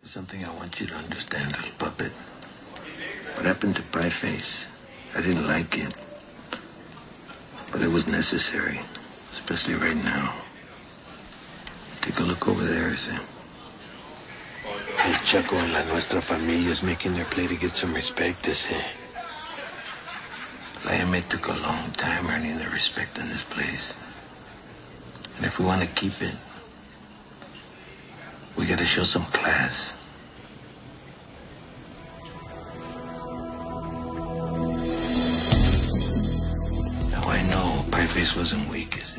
Something I want you to understand, little puppet. What happened to Pie Face? I didn't like it. But it was necessary, especially right now. Take a look over there, ese. El Chaco and la nuestra familia is making their play to get some respect, ese. La M took a long time earning the respect in this place. And if we want to keep it, we gotta show some class. Now I know Pie Face wasn't weak, is it?